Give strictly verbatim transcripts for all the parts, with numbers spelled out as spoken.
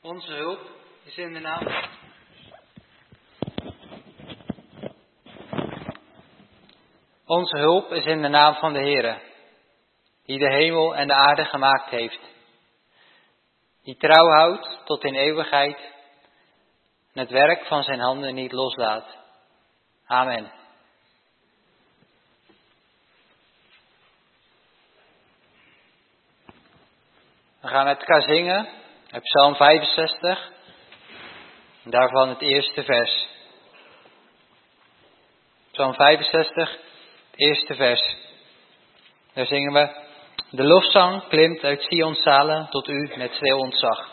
Onze hulp is in de naam. Onze hulp is in de naam van de Heere, die de hemel en de aarde gemaakt heeft. Die trouw houdt tot in eeuwigheid en het werk van zijn handen niet loslaat. Amen. We gaan met elkaar zingen uit Psalm vijfenzestig, en daarvan het eerste vers. Psalm vijfenzestig, het eerste vers. Daar zingen we: de lofzang klimt uit Sions zalen tot u met stil ontzag.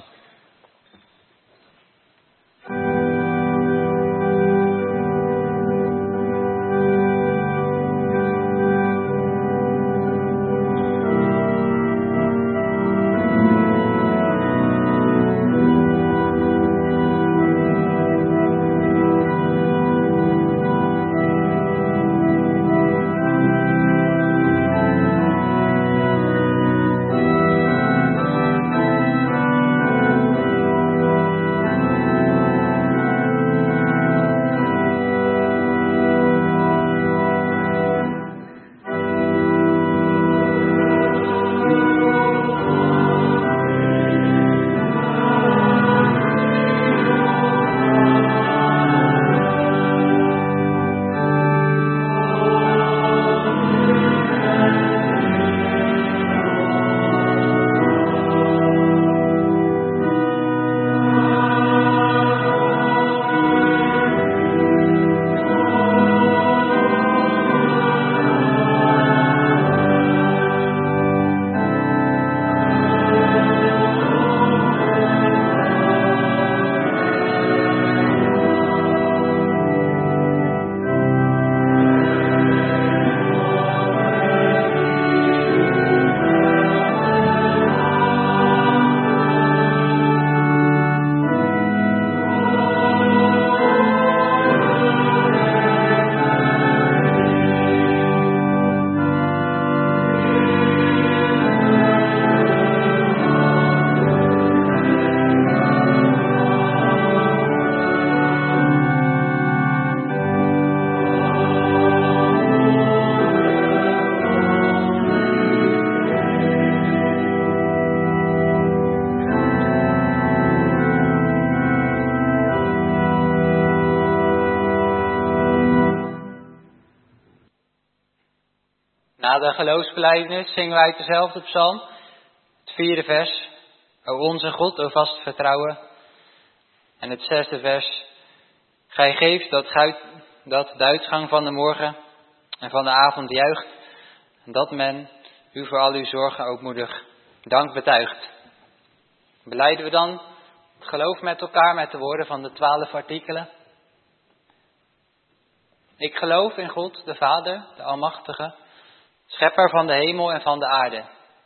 Na de geloofsbelijdenis zingen wij uit dezelfde psalm, het vierde vers: O onze God, o vast vertrouwen. En het zesde vers: Gij geeft dat, guit, dat de uitgang van de morgen en van de avond juicht, en dat men u voor al uw zorgen ootmoedig dank betuigt. Belijden we dan het geloof met elkaar met de woorden van de twaalf artikelen. Ik geloof in God, de Vader, de Almachtige, Schepper van de hemel en van de aarde.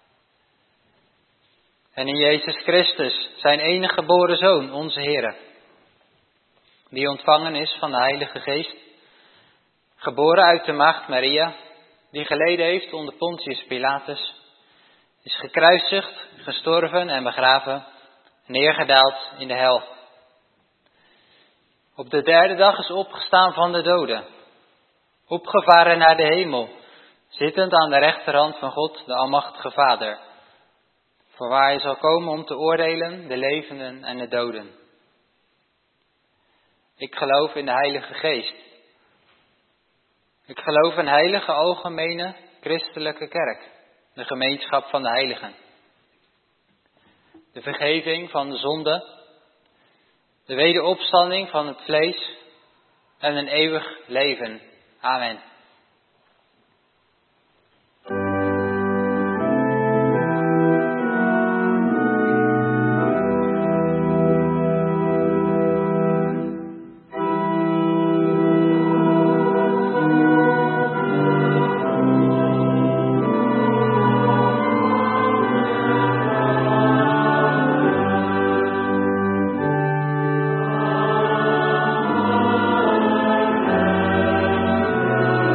En in Jezus Christus, zijn enige geboren Zoon, onze Heere, die ontvangen is van de Heilige Geest, geboren uit de maagd Maria, die geleden heeft onder Pontius Pilatus, is gekruisigd, gestorven en begraven, neergedaald in de hel. Op de derde dag is opgestaan van de doden, opgevaren naar de hemel, zittend aan de rechterhand van God, de Almachtige Vader, voorwaar hij zal komen om te oordelen de levenden en de doden. Ik geloof in de Heilige Geest. Ik geloof in heilige, algemene, christelijke kerk, de gemeenschap van de heiligen, de vergeving van de zonde, de wederopstanding van het vlees en een eeuwig leven. Amen. Amen.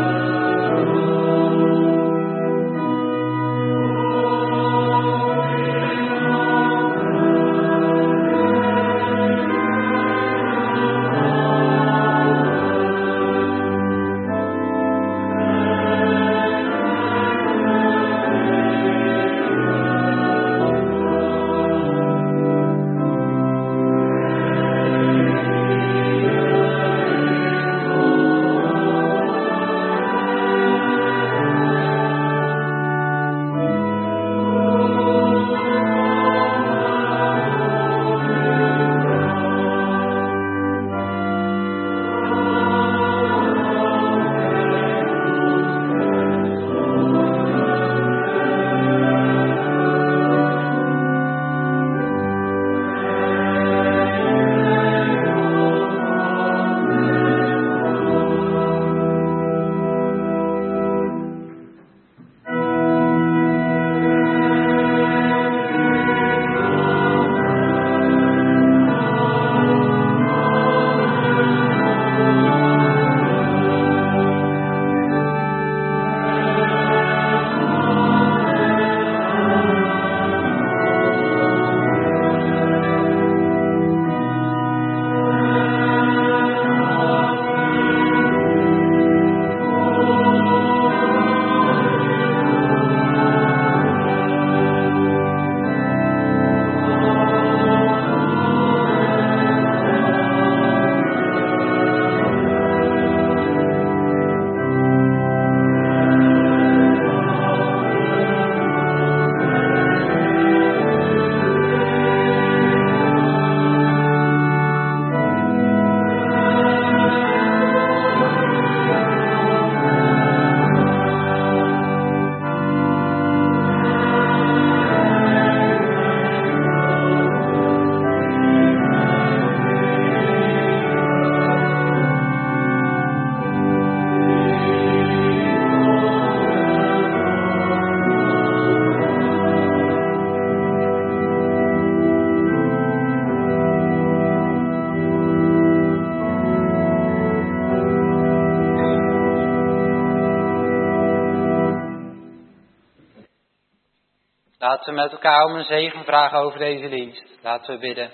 Laten we met elkaar om een zegen vragen over deze dienst. Laten we bidden.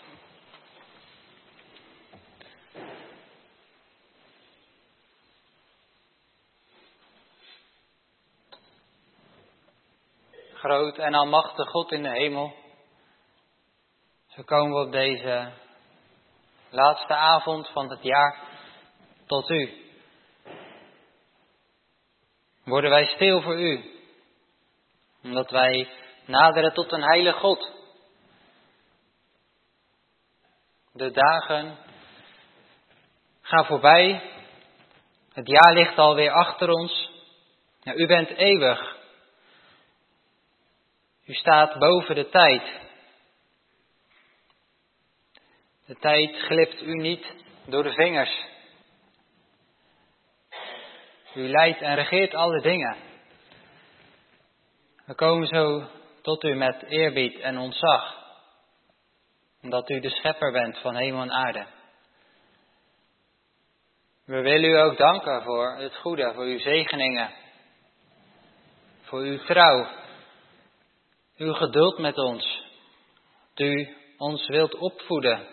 Groot en almachtig God in de hemel. Zo komen we op deze laatste avond van het jaar tot u. Worden wij stil voor u. Omdat wij naderen tot een heilige God. De dagen gaan voorbij. Het jaar ligt alweer achter ons. Ja, u bent eeuwig. U staat boven de tijd. De tijd glipt u niet door de vingers. U leidt en regeert alle dingen. We komen zo tot u met eerbied en ontzag. Omdat u de schepper bent van hemel en aarde. We willen u ook danken voor het goede, voor uw zegeningen. Voor uw trouw. Uw geduld met ons. Dat u ons wilt opvoeden.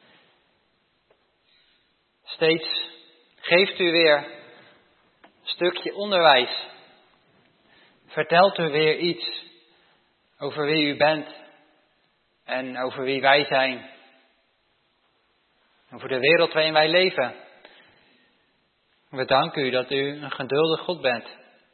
Steeds geeft u weer een stukje onderwijs. Vertelt u weer iets over wie u bent en over wie wij zijn. Over de wereld waarin wij leven. We danken u dat u een geduldig God bent.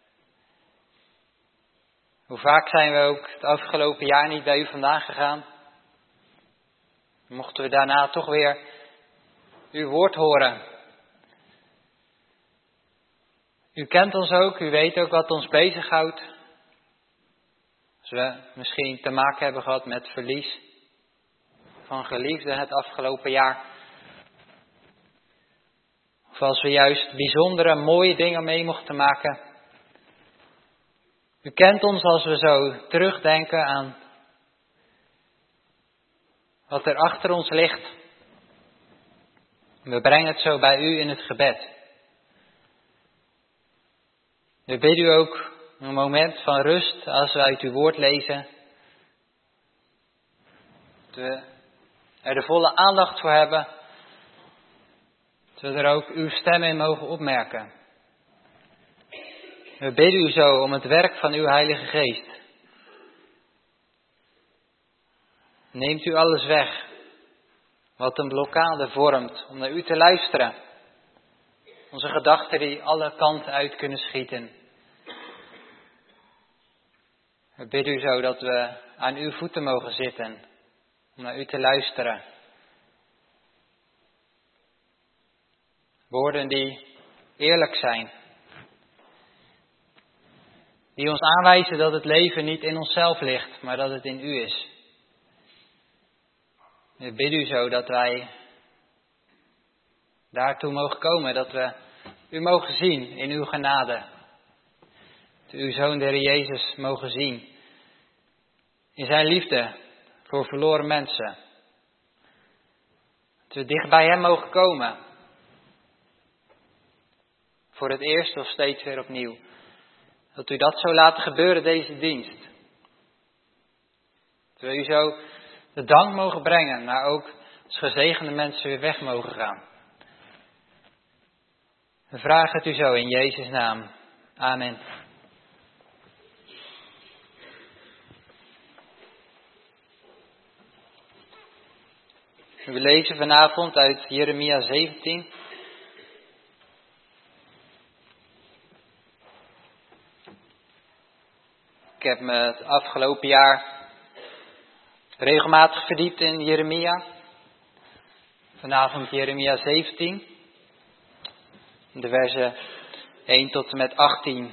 Hoe vaak zijn we ook het afgelopen jaar niet bij u vandaan gegaan. Mochten we daarna toch weer uw woord horen. U kent ons ook, u weet ook wat ons bezighoudt. Als we misschien te maken hebben gehad met verlies van geliefden het afgelopen jaar. Of als we juist bijzondere, mooie dingen mee mochten maken. U kent ons als we zo terugdenken aan wat er achter ons ligt. We brengen het zo bij u in het gebed. We bidden u ook een moment van rust als we uit uw woord lezen. Dat we er de volle aandacht voor hebben. Dat we er ook uw stem in mogen opmerken. We bidden u zo om het werk van uw Heilige Geest. Neemt u alles weg wat een blokkade vormt om naar u te luisteren. Onze gedachten die alle kanten uit kunnen schieten. We bidden u zo dat we aan uw voeten mogen zitten om naar u te luisteren. Woorden die eerlijk zijn. Die ons aanwijzen dat het leven niet in onszelf ligt, maar dat het in u is. We bidden u zo dat wij daartoe mogen komen, dat we u mogen zien in uw genade. Dat we uw Zoon de Heer Jezus mogen zien in zijn liefde voor verloren mensen. Dat we dicht bij hem mogen komen. Voor het eerst of steeds weer opnieuw. Dat u dat zo laten gebeuren, deze dienst. Dat we u zo de dank mogen brengen, maar ook als gezegende mensen weer weg mogen gaan. We vragen het u zo in Jezus' naam. Amen. We lezen vanavond uit Jeremia zeventien. Ik heb me het afgelopen jaar regelmatig verdiept in Jeremia. Vanavond Jeremia zeventien. De versen één tot en met achttien.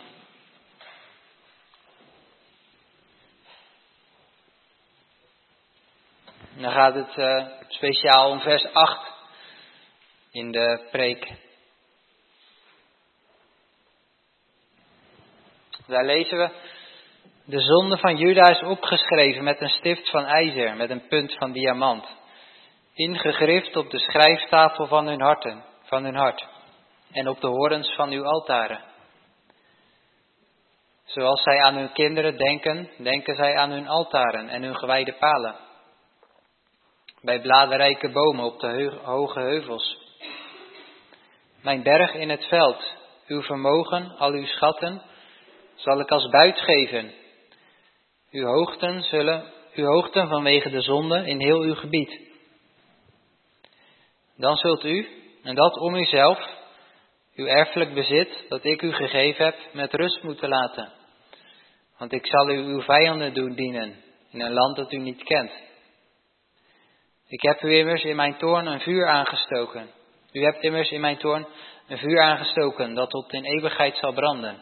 En dan gaat het uh, speciaal om vers acht in de preek. Daar lezen we: de zonde van Juda is opgeschreven met een stift van ijzer, met een punt van diamant, ingegrift op de schrijftafel van hun harten, van hun hart, en op de horens van uw altaren. Zoals zij aan hun kinderen denken, denken zij aan hun altaren en hun gewijde palen. Bij bladerrijke bomen op de heug- hoge heuvels. Mijn berg in het veld, uw vermogen, al uw schatten, zal ik als buit geven. Uw hoogten zullen, uw hoogten vanwege de zonde in heel uw gebied. Dan zult u, en dat om uzelf, uw erfelijk bezit, dat ik u gegeven heb, met rust moeten laten. Want ik zal u uw vijanden doen dienen, in een land dat u niet kent. Ik heb u immers in mijn toorn een vuur aangestoken. U hebt immers in mijn toorn een vuur aangestoken, dat tot in eeuwigheid zal branden.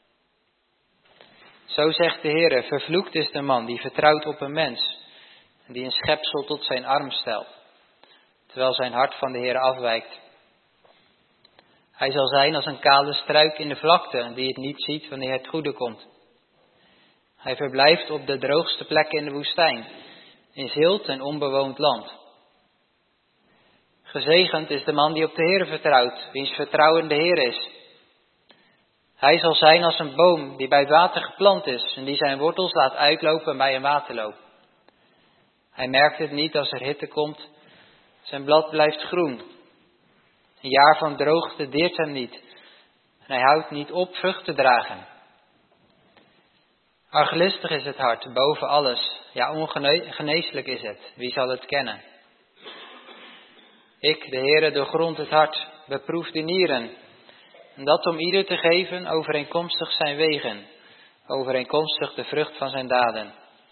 Zo zegt de Heere, vervloekt is de man die vertrouwt op een mens, en die een schepsel tot zijn arm stelt, terwijl zijn hart van de Heere afwijkt. Hij zal zijn als een kale struik in de vlakte, die het niet ziet wanneer het goede komt. Hij verblijft op de droogste plekken in de woestijn, in zilt en onbewoond land. Gezegend is de man die op de Heere vertrouwt, wiens vertrouwen de Heer is. Hij zal zijn als een boom die bij het water geplant is en die zijn wortels laat uitlopen bij een waterloop. Hij merkt het niet als er hitte komt, zijn blad blijft groen. Een jaar van droogte deert hem niet en hij houdt niet op vrucht te dragen. Arglistig is het hart, boven alles, ja ongeneeslijk is het, wie zal het kennen? Ik, de Heere, doorgrond het hart, beproef de nieren, en dat om ieder te geven overeenkomstig zijn wegen, overeenkomstig de vrucht van zijn daden.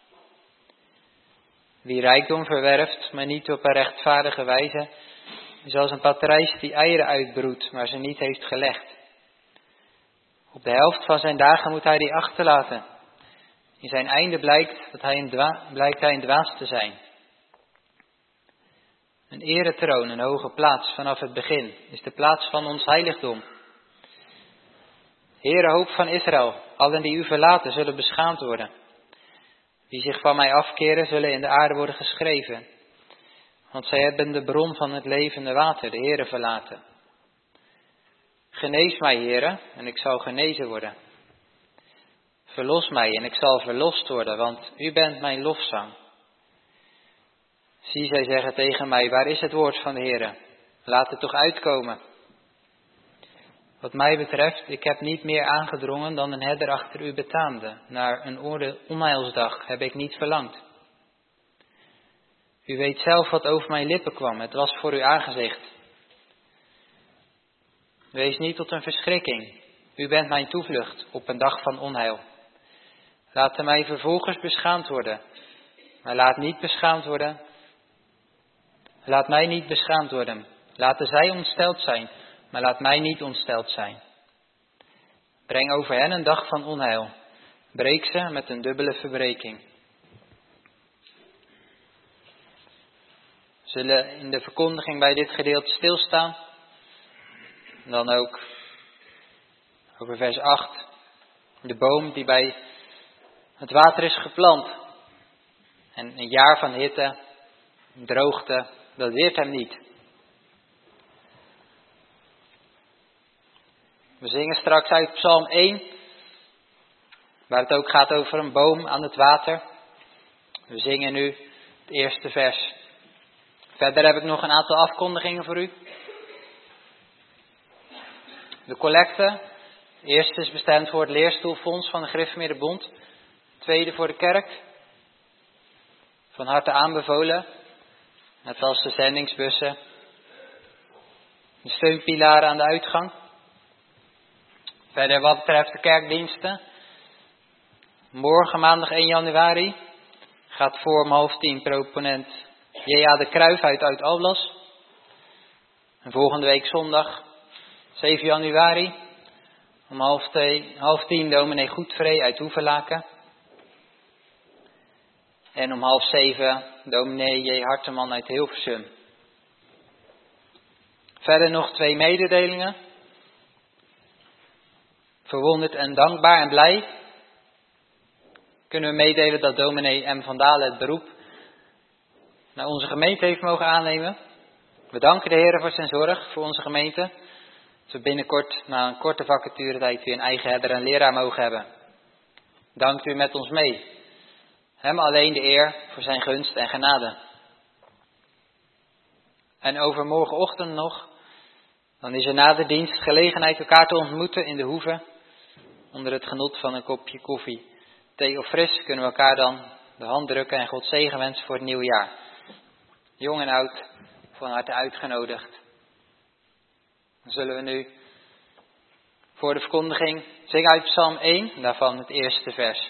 Wie rijkdom verwerft, maar niet op een rechtvaardige wijze, is als een patrijs die eieren uitbroedt, maar ze niet heeft gelegd. Op de helft van zijn dagen moet hij die achterlaten. In zijn einde blijkt, dat hij een dwa- blijkt hij een dwaas te zijn. Een eretroon, een hoge plaats vanaf het begin, is de plaats van ons heiligdom. Heere, hoop van Israël, allen die u verlaten zullen beschaamd worden. Die zich van mij afkeren zullen in de aarde worden geschreven. Want zij hebben de bron van het levende water, de Heere, verlaten. Genees mij, Heere, en ik zal genezen worden. Verlos mij en ik zal verlost worden, want u bent mijn lofzang. Zie, zij zeggen tegen mij, waar is het woord van de Heere? Laat het toch uitkomen. Wat mij betreft, ik heb niet meer aangedrongen dan een herder achter u betaamde. Naar een oordeel onheilsdag heb ik niet verlangd. U weet zelf wat over mijn lippen kwam, het was voor uw aangezicht. Wees niet tot een verschrikking, u bent mijn toevlucht op een dag van onheil. Laten mijn vervolgers beschaamd worden, maar laat niet beschaamd worden. Laat mij niet beschaamd worden. Laten zij ontsteld zijn, maar laat mij niet ontsteld zijn. Breng over hen een dag van onheil. Breek ze met een dubbele verbreking. We zullen in de verkondiging bij dit gedeelte stilstaan. En dan ook over vers acht. De boom die bij het water is geplant. En een jaar van hitte, droogte, dat weert hem niet. We zingen straks uit Psalm één, waar het ook gaat over een boom aan het water. We zingen nu het eerste vers. Verder heb ik nog een aantal afkondigingen voor u. De collecte. De eerste is bestemd voor het leerstoelfonds van de Gereformeerde Bond. De tweede voor de kerk. Van harte aanbevolen. Net als de zendingsbussen. De steunpilaren aan de uitgang. Verder wat betreft de kerkdiensten. Morgen maandag één januari gaat voor om half tien proponent J A de Kruijf uit Oud-Alblas. En volgende week zondag zeven januari om half, twee, half tien dominee Goedvree uit Hoevelaken. En om half zeven dominee J Harteman uit Hilversum. Verder nog twee mededelingen. Verwonderd en dankbaar en blij kunnen we meedelen dat dominee M. van Dalen het beroep naar onze gemeente heeft mogen aannemen. We danken de Heer voor zijn zorg voor onze gemeente. Dat we binnenkort na een korte vacaturetijd weer een eigen herder en leraar mogen hebben. Dankt u met ons mee. Hem alleen de eer voor zijn gunst en genade. En over morgenochtend nog, dan is er na de dienst gelegenheid elkaar te ontmoeten in de hoeve. Onder het genot van een kopje koffie, thee of fris kunnen we elkaar dan de hand drukken en God zegen wensen voor het nieuwe jaar. Jong en oud, van harte uitgenodigd. Dan zullen we nu voor de verkondiging zingen uit Psalm één, daarvan het eerste vers.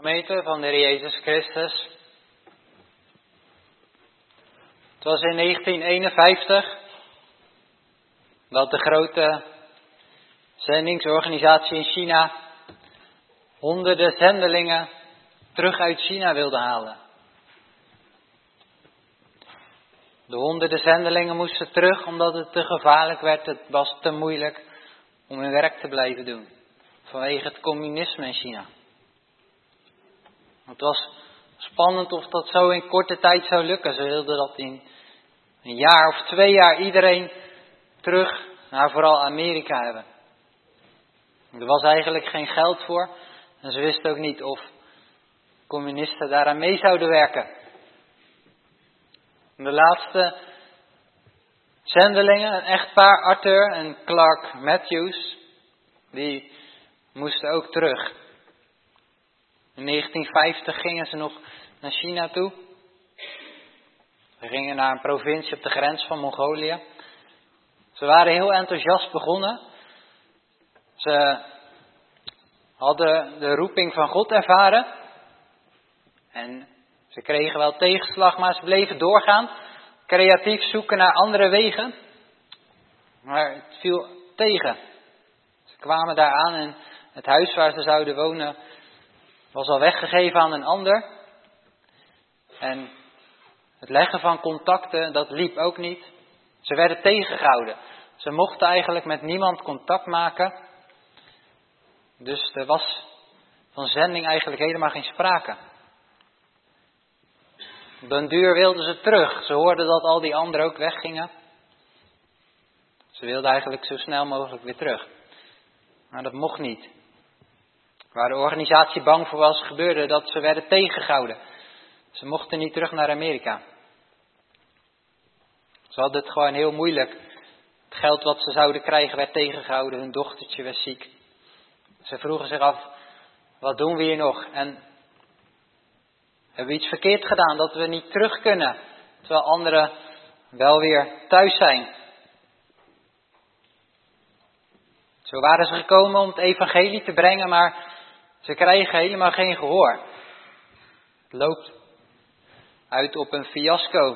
Gemeente van de Heer Jezus Christus. Het was in negentien eenenvijftig dat de grote zendingsorganisatie in China honderden zendelingen terug uit China wilde halen. De honderden zendelingen moesten terug omdat het te gevaarlijk werd. Het was te moeilijk om hun werk te blijven doen. Vanwege het communisme in China. Het was spannend of dat zo in korte tijd zou lukken. Ze wilden dat in een jaar of twee jaar iedereen terug naar vooral Amerika hebben. Er was eigenlijk geen geld voor. En ze wisten ook niet of communisten daaraan mee zouden werken. De laatste zendelingen, een echtpaar, Arthur en Clark Matthews, die moesten ook terug. In negentien vijftig gingen ze nog naar China toe. Ze gingen naar een provincie op de grens van Mongolië. Ze waren heel enthousiast begonnen. Ze hadden de roeping van God ervaren. En ze kregen wel tegenslag, maar ze bleven doorgaan. Creatief zoeken naar andere wegen. Maar het viel tegen. Ze kwamen daar aan en het huis waar ze zouden wonen was al weggegeven aan een ander. En het leggen van contacten, dat liep ook niet. Ze werden tegengehouden. Ze mochten eigenlijk met niemand contact maken. Dus er was van zending eigenlijk helemaal geen sprake. Op den duur wilden ze terug. Ze hoorden dat al die anderen ook weggingen. Ze wilden eigenlijk zo snel mogelijk weer terug. Maar dat mocht niet. Waar de organisatie bang voor was, gebeurde dat ze werden tegengehouden. Ze mochten niet terug naar Amerika. Ze hadden het gewoon heel moeilijk. Het geld wat ze zouden krijgen werd tegengehouden. Hun dochtertje was ziek. Ze vroegen zich af, wat doen we hier nog? En hebben we iets verkeerd gedaan dat we niet terug kunnen? Terwijl anderen wel weer thuis zijn. Zo waren ze gekomen om het evangelie te brengen, maar ze krijgen helemaal geen gehoor. Het loopt uit op een fiasco.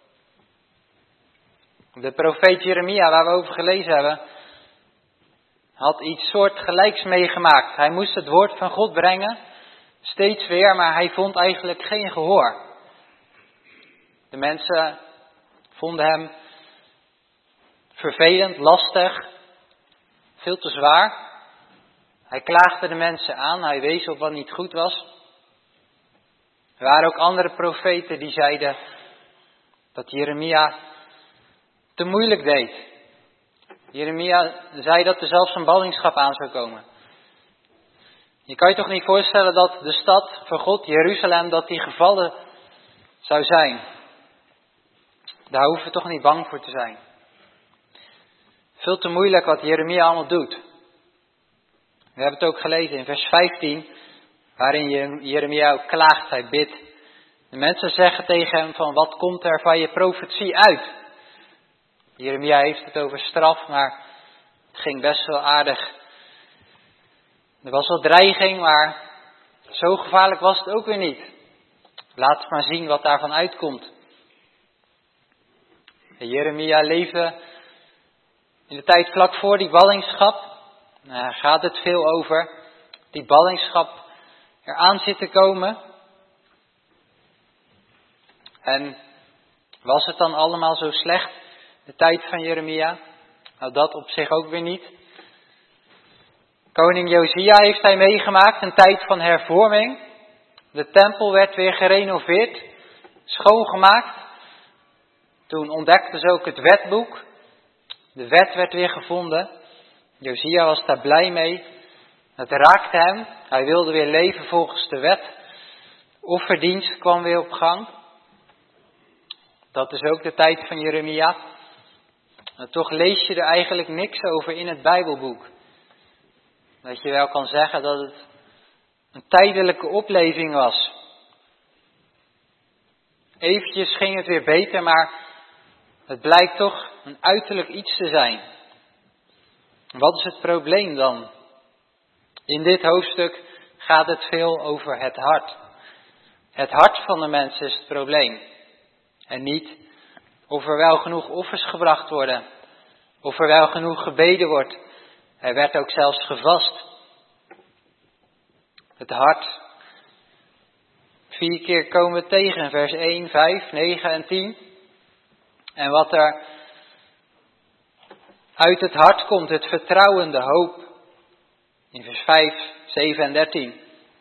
De profeet Jeremia, waar we over gelezen hebben, had iets soortgelijks meegemaakt. Hij moest het woord van God brengen, steeds weer, maar hij vond eigenlijk geen gehoor. De mensen vonden hem vervelend, lastig, veel te zwaar. Hij klaagde de mensen aan, hij wees op wat niet goed was. Er waren ook andere profeten die zeiden dat Jeremia te moeilijk deed. Jeremia zei dat er zelfs een ballingschap aan zou komen. Je kan je toch niet voorstellen dat de stad van God, Jeruzalem, dat die gevallen zou zijn. Daar hoeven we toch niet bang voor te zijn. Veel te moeilijk wat Jeremia allemaal doet. We hebben het ook gelezen in vers vijftien, waarin Jeremia ook klaagt, hij bidt. De mensen zeggen tegen hem van, wat komt er van je profetie uit? Jeremia heeft het over straf, maar het ging best wel aardig. Er was wel dreiging, maar zo gevaarlijk was het ook weer niet. Laat maar zien wat daarvan uitkomt. En Jeremia leefde in de tijd vlak voor die ballingschap. Daar gaat het veel over. Die ballingschap eraan zit te komen. En was het dan allemaal zo slecht, de tijd van Jeremia? Nou, dat op zich ook weer niet. Koning Josia heeft hij meegemaakt, een tijd van hervorming. De tempel werd weer gerenoveerd, schoongemaakt. Toen ontdekten ze ook het wetboek. De wet werd weer gevonden. Josia was daar blij mee. Het raakte hem. Hij wilde weer leven volgens de wet. Offerdienst kwam weer op gang. Dat is ook de tijd van Jeremia. En toch lees je er eigenlijk niks over in het Bijbelboek. Dat je wel kan zeggen dat het een tijdelijke opleving was. Eventjes ging het weer beter, maar het blijkt toch een uiterlijk iets te zijn. Wat is het probleem dan? In dit hoofdstuk gaat het veel over het hart. Het hart van de mens is het probleem. En niet of er wel genoeg offers gebracht worden. Of er wel genoeg gebeden wordt. Er werd ook zelfs gevast. Het hart. Vier keer komen we tegen in vers één, vijf, negen en tien. En wat er uit het hart komt, het vertrouwen, de hoop. In vers vijf, zeven en dertien.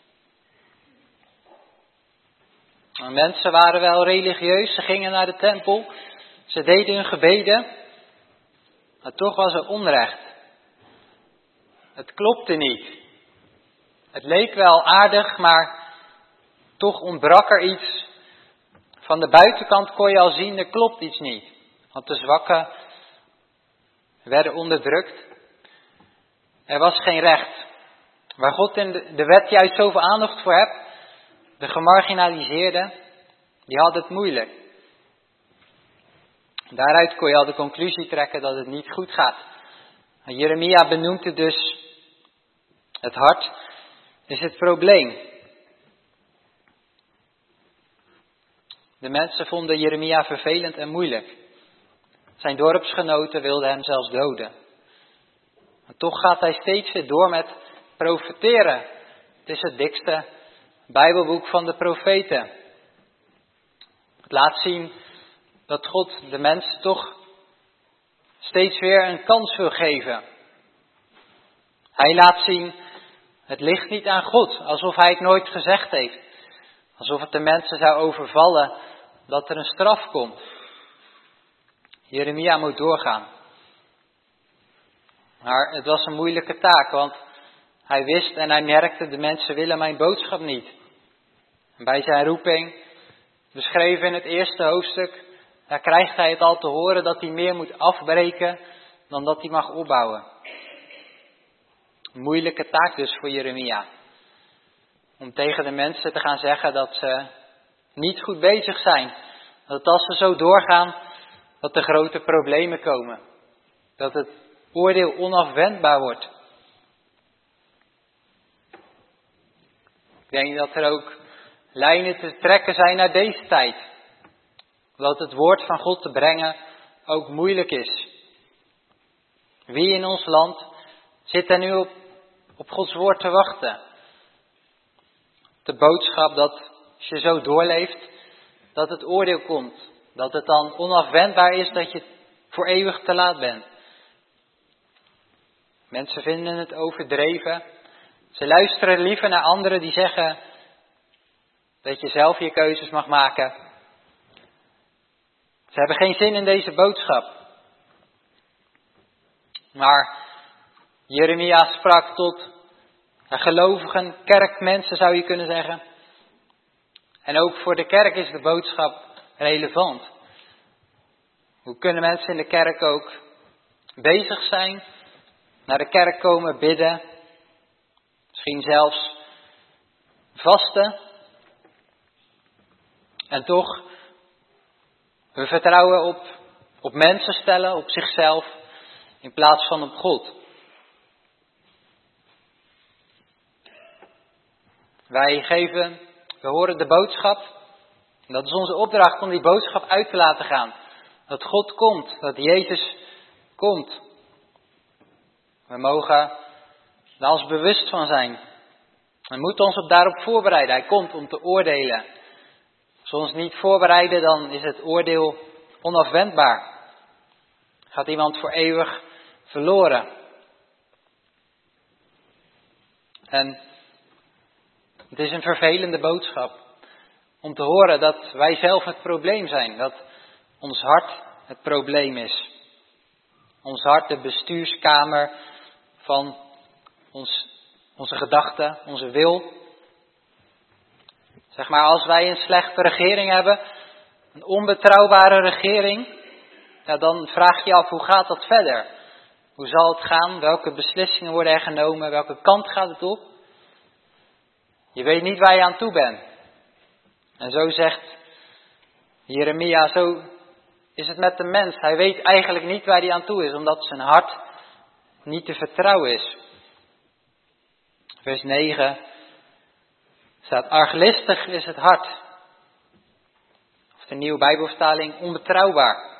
En mensen waren wel religieus, ze gingen naar de tempel. Ze deden hun gebeden. Maar toch was er onrecht. Het klopte niet. Het leek wel aardig, maar toch ontbrak er iets. Van de buitenkant kon je al zien, er klopt iets niet. Want de zwakken werden onderdrukt. Er was geen recht. Waar God in de wet juist zoveel aandacht voor hebt, de gemarginaliseerden, die hadden het moeilijk. Daaruit kon je al de conclusie trekken dat het niet goed gaat. En Jeremia benoemt het dus. Het hart is het probleem. De mensen vonden Jeremia vervelend en moeilijk. Zijn dorpsgenoten wilden hem zelfs doden. En toch gaat hij steeds weer door met profeteren. Het is het dikste Bijbelboek van de profeten. Het laat zien dat God de mensen toch steeds weer een kans wil geven. Hij laat zien, het ligt niet aan God, alsof hij het nooit gezegd heeft. Alsof het de mensen zou overvallen dat er een straf komt. Jeremia moet doorgaan. Maar het was een moeilijke taak, want hij wist en hij merkte, de mensen willen mijn boodschap niet. En bij zijn roeping, beschreven in het eerste hoofdstuk, daar krijgt hij het al te horen dat hij meer moet afbreken dan dat hij mag opbouwen. Een moeilijke taak dus voor Jeremia. Om tegen de mensen te gaan zeggen dat ze niet goed bezig zijn. Dat als ze zo doorgaan, dat er grote problemen komen. Dat het oordeel onafwendbaar wordt. Ik denk dat er ook lijnen te trekken zijn naar deze tijd. Dat het woord van God te brengen ook moeilijk is. Wie in ons land zit er nu op, op Gods woord te wachten? De boodschap dat als je zo doorleeft, dat het oordeel komt. Dat het dan onafwendbaar is dat je voor eeuwig te laat bent. Mensen vinden het overdreven. Ze luisteren liever naar anderen die zeggen dat je zelf je keuzes mag maken. Ze hebben geen zin in deze boodschap. Maar Jeremia sprak tot gelovigen, kerkmensen zou je kunnen zeggen. En ook voor de kerk is de boodschap relevant. Hoe kunnen mensen in de kerk ook bezig zijn, naar de kerk komen, bidden, misschien zelfs vasten. En toch hun vertrouwen op, op mensen stellen, op zichzelf, in plaats van op God. Wij geven, we horen de boodschap. Dat is onze opdracht om die boodschap uit te laten gaan. Dat God komt, dat Jezus komt. We mogen daar ons bewust van zijn. We moeten ons op daarop voorbereiden. Hij komt om te oordelen. Als we ons niet voorbereiden, dan is het oordeel onafwendbaar. Gaat iemand voor eeuwig verloren. En het is een vervelende boodschap. Om te horen dat wij zelf het probleem zijn. Dat ons hart het probleem is. Ons hart de bestuurskamer van ons, onze gedachten, onze wil. Zeg maar, als wij een slechte regering hebben, een onbetrouwbare regering, ja, dan vraag je je af, hoe gaat dat verder? Hoe zal het gaan? Welke beslissingen worden er genomen? Welke kant gaat het op? Je weet niet waar je aan toe bent. En zo zegt Jeremia, zo is het met de mens. Hij weet eigenlijk niet waar hij aan toe is, omdat zijn hart niet te vertrouwen is. Vers negen. staat, arglistig is het hart. Of de nieuwe Bijbelvertaling, onbetrouwbaar.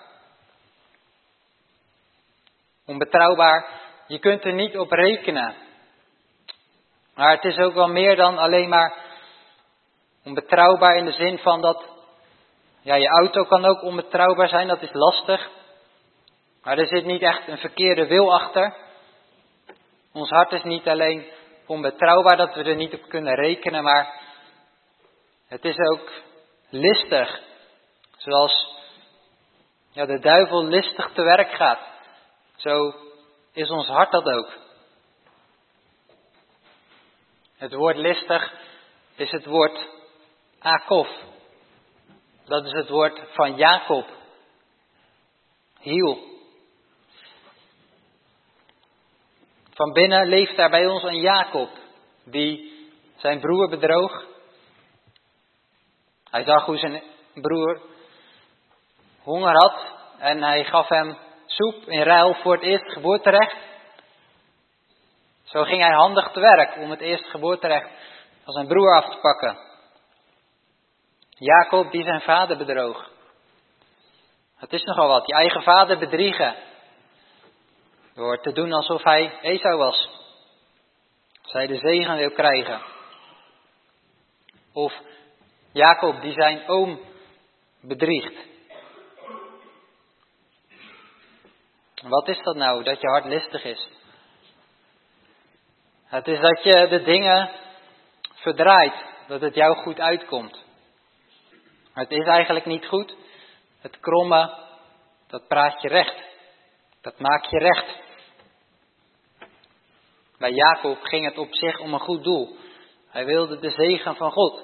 Onbetrouwbaar, je kunt er niet op rekenen. Maar het is ook wel meer dan alleen maar onbetrouwbaar in de zin van dat, ja, je auto kan ook onbetrouwbaar zijn, dat is lastig. Maar er zit niet echt een verkeerde wil achter. Ons hart is niet alleen onbetrouwbaar, dat we er niet op kunnen rekenen, maar het is ook listig. Zoals ja, de duivel listig te werk gaat. Zo is ons hart dat ook. Het woord listig is het woord Akof. Dat is het woord van Jacob. Hiel. Van binnen leeft daar bij ons een Jacob die zijn broer bedroog. Hij zag hoe zijn broer honger had en hij gaf hem soep in ruil voor het eerstgeboorterecht. Zo ging hij handig te werk om het eerstgeboorterecht van zijn broer af te pakken. Jacob die zijn vader bedroog. Het is nogal wat, je eigen vader bedriegen. Door te doen alsof hij Esau was. Als hij de zegen wil krijgen. Of Jacob die zijn oom bedriegt. Wat is dat nou, dat je hart listig is? Het is dat je de dingen verdraait, dat het jou goed uitkomt. Maar het is eigenlijk niet goed. Het kromme, dat praat je recht. Dat maak je recht. Bij Jacob ging het op zich om een goed doel. Hij wilde de zegen van God.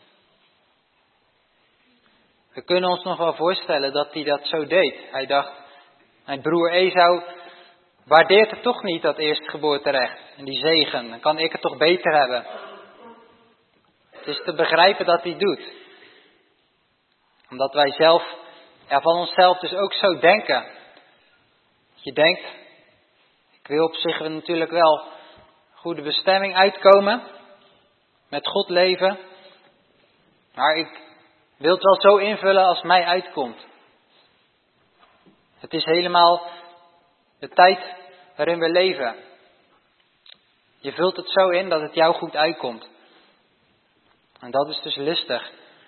We kunnen ons nog wel voorstellen dat hij dat zo deed. Hij dacht, mijn broer Esau waardeert het toch niet, dat eerstgeboorterecht en die zegen. Dan kan ik het toch beter hebben. Het is te begrijpen dat hij doet. Omdat wij zelf, ja, van onszelf dus ook zo denken. Je denkt, ik wil op zich natuurlijk wel goede bestemming uitkomen. Met God leven. Maar ik wil het wel zo invullen als mij uitkomt. Het is helemaal de tijd waarin we leven. Je vult het zo in dat het jou goed uitkomt. En dat is dus listig.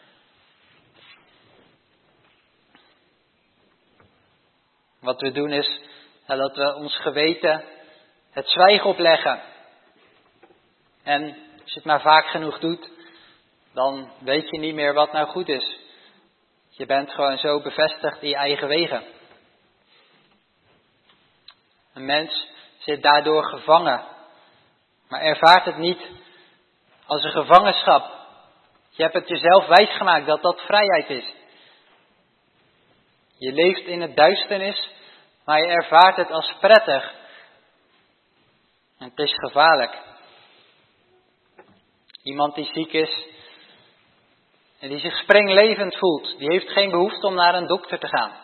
Wat we doen is ja, dat we ons geweten het zwijgen opleggen. En als je het maar vaak genoeg doet, dan weet je niet meer wat nou goed is. Je bent gewoon zo bevestigd in je eigen wegen. Een mens zit daardoor gevangen, maar ervaart het niet als een gevangenschap. Je hebt het jezelf wijsgemaakt dat dat vrijheid is. Je leeft in het duisternis, maar je ervaart het als prettig. En het is gevaarlijk. Iemand die ziek is en die zich springlevend voelt, die heeft geen behoefte om naar een dokter te gaan.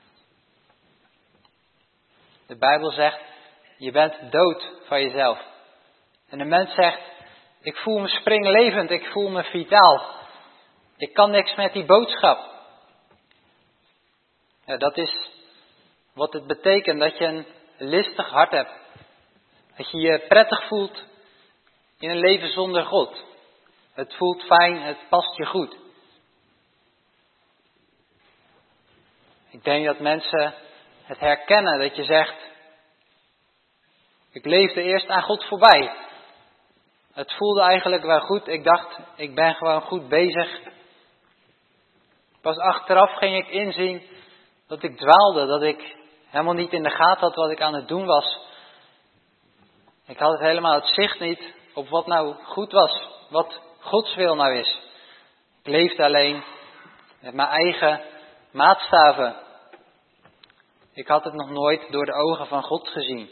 De Bijbel zegt, je bent dood van jezelf. En de mens zegt, ik voel me springlevend, ik voel me vitaal. Ik kan niks met die boodschap. Ja, dat is wat het betekent dat je een listig hart hebt. Dat je je prettig voelt in een leven zonder God. Het voelt fijn, het past je goed. Ik denk dat mensen het herkennen, dat je zegt, ik leefde eerst aan God voorbij. Het voelde eigenlijk wel goed. Ik dacht, ik ben gewoon goed bezig. Pas achteraf ging ik inzien dat ik dwaalde, dat ik helemaal niet in de gaten had wat ik aan het doen was. Ik had het helemaal het zicht niet op wat nou goed was, wat Gods wil nou is. Ik leefde alleen met mijn eigen maatstaven. Ik had het nog nooit door de ogen van God gezien.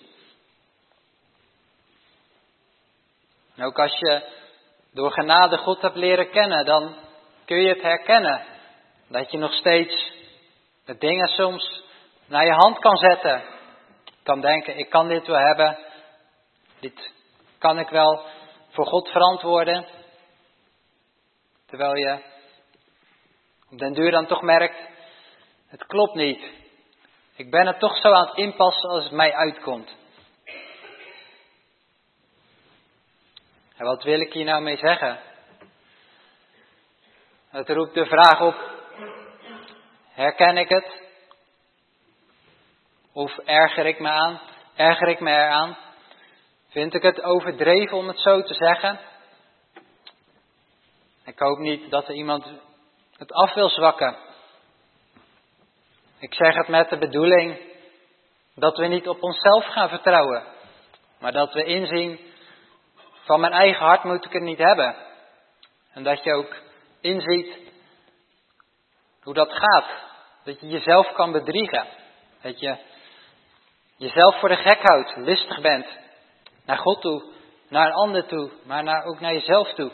En ook als je door genade God hebt leren kennen, dan kun je het herkennen. Dat je nog steeds de dingen soms naar je hand kan zetten. Je kan denken, ik kan dit wel hebben. Dit kan ik wel voor God verantwoorden. Terwijl je op den duur dan toch merkt, het klopt niet. Ik ben er toch zo aan het inpassen als het mij uitkomt. En wat wil ik hier nou mee zeggen? Het roept de vraag op, herken ik het? Of erger ik me aan? Erger ik me eraan? Vind ik het overdreven om het zo te zeggen? Ik hoop niet dat er iemand het af wil zwakken. Ik zeg het met de bedoeling dat we niet op onszelf gaan vertrouwen. Maar dat we inzien, van mijn eigen hart moet ik het niet hebben. En dat je ook inziet hoe dat gaat. Dat je jezelf kan bedriegen. Dat je jezelf voor de gek houdt, listig bent. Naar God toe, naar een ander toe, maar naar, ook naar jezelf toe.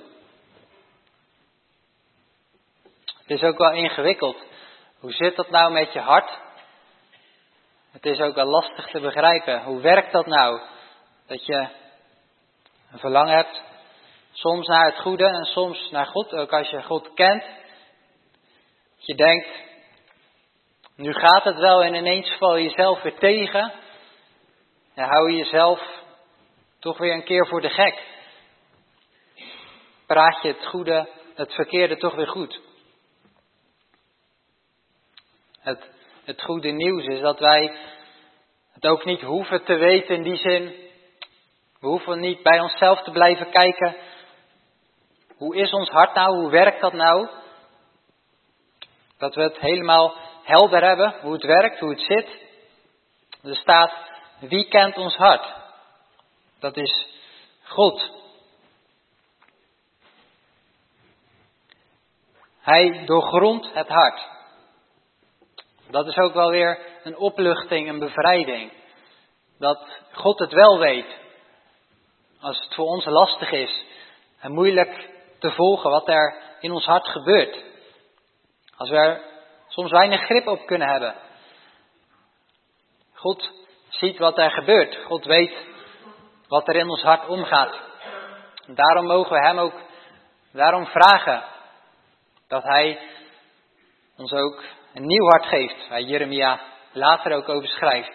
Het is ook wel ingewikkeld. Hoe zit dat nou met je hart? Het is ook wel lastig te begrijpen. Hoe werkt dat nou? Dat je een verlangen hebt, soms naar het goede en soms naar God. Ook als je God kent. Dat je denkt, nu gaat het wel en ineens val je jezelf weer tegen. Dan hou je jezelf toch weer een keer voor de gek. Praat je het goede, het verkeerde toch weer goed. Het, het goede nieuws is dat wij het ook niet hoeven te weten in die zin. We hoeven niet bij onszelf te blijven kijken. Hoe is ons hart nou? Hoe werkt dat nou? Dat we het helemaal helder hebben. Hoe het werkt, hoe het zit. Er staat, wie kent ons hart? Dat is God. Hij doorgrondt het hart. Dat is ook wel weer een opluchting, een bevrijding. Dat God het wel weet. Als het voor ons lastig is en moeilijk te volgen wat er in ons hart gebeurt. Als we er soms weinig grip op kunnen hebben. God ziet wat er gebeurt. God weet wat er in ons hart omgaat. En daarom mogen we hem ook daarom vragen dat hij ons ook een nieuw hart geeft. Waar Jeremia later ook over schrijft.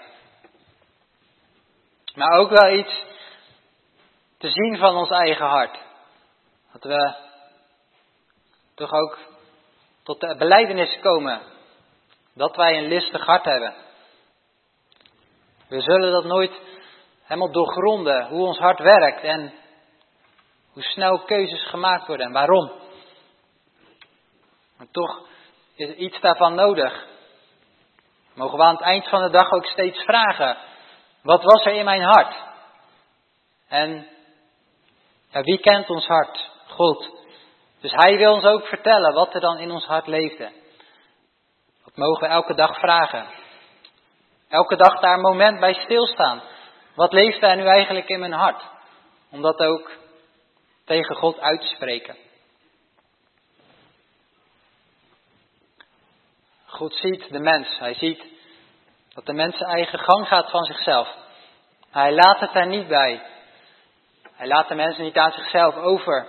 Maar ook wel iets te zien van ons eigen hart. Dat we toch ook tot de belijdenis komen dat wij een listig hart hebben. We zullen dat nooit helemaal doorgronden, hoe ons hart werkt en hoe snel keuzes gemaakt worden en waarom. Maar toch is er iets daarvan nodig. Mogen we aan het eind van de dag ook steeds vragen, wat was er in mijn hart? En ja, wie kent ons hart? God. Dus hij wil ons ook vertellen wat er dan in ons hart leefde. Dat mogen we elke dag vragen. Elke dag daar een moment bij stilstaan. Wat leeft er nu eigenlijk in mijn hart? Om dat ook tegen God uit te spreken. God ziet de mens. Hij ziet dat de mens zijn eigen gang gaat van zichzelf. Hij laat het er niet bij. Hij laat de mensen niet aan zichzelf over.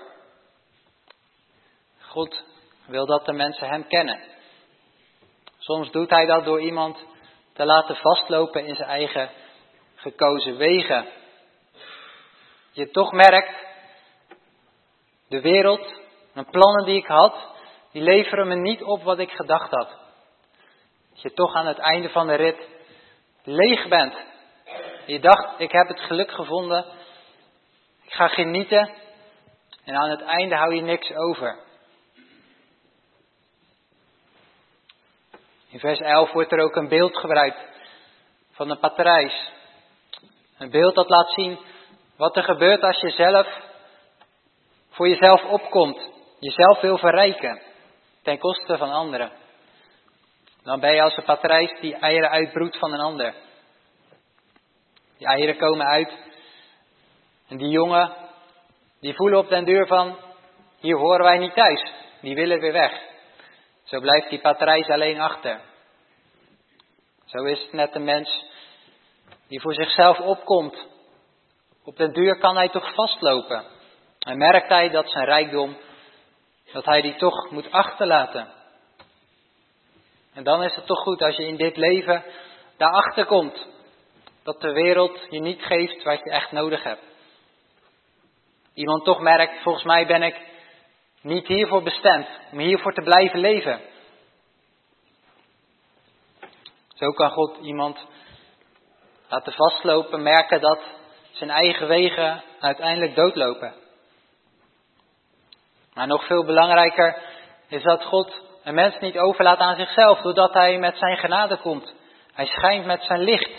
God wil dat de mensen hem kennen. Soms doet hij dat door iemand te laten vastlopen in zijn eigen gekozen wegen. Je toch merkt, de wereld, de plannen die ik had, die leveren me niet op wat ik gedacht had. Dat je toch aan het einde van de rit leeg bent. Je dacht, ik heb het geluk gevonden. Ik ga genieten. En aan het einde hou je niks over. In vers elf wordt er ook een beeld gebruikt van een patrijs. Een beeld dat laat zien wat er gebeurt als je zelf voor jezelf opkomt. Jezelf wil verrijken. Ten koste van anderen. Dan ben je als een patrijs die eieren uitbroedt van een ander. Die eieren komen uit. En die jongen, die voelen op den duur van, hier horen wij niet thuis. Die willen weer weg. Zo blijft die patrijs alleen achter. Zo is het net een mens die voor zichzelf opkomt. Op den duur kan hij toch vastlopen. En merkt hij dat zijn rijkdom Dat hij die toch moet achterlaten. En dan is het toch goed als je in dit leven daarachter komt. Dat de wereld je niet geeft wat je echt nodig hebt. Iemand toch merkt, volgens mij ben ik niet hiervoor bestemd. Om hiervoor te blijven leven. Zo kan God iemand laten vastlopen, merken dat zijn eigen wegen uiteindelijk doodlopen. Maar nog veel belangrijker is dat God een mens niet overlaat aan zichzelf, doordat hij met zijn genade komt. Hij schijnt met zijn licht.